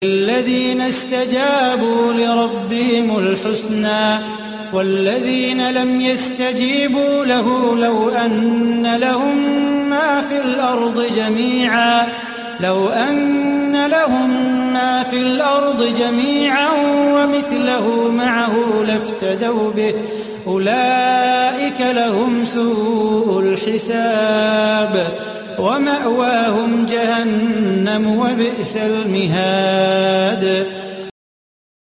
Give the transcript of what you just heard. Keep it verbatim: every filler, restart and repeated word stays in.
الذين استجابوا لربهم الحسنى والذين لم يستجيبوا له لو أن لهم ما في الأرض جميعا لو أن لهم ما في الأرض جميعا ومثله معه لافتدوا به أولئك لهم سوء الحساب ومأواهم جهنم وبئس المهاد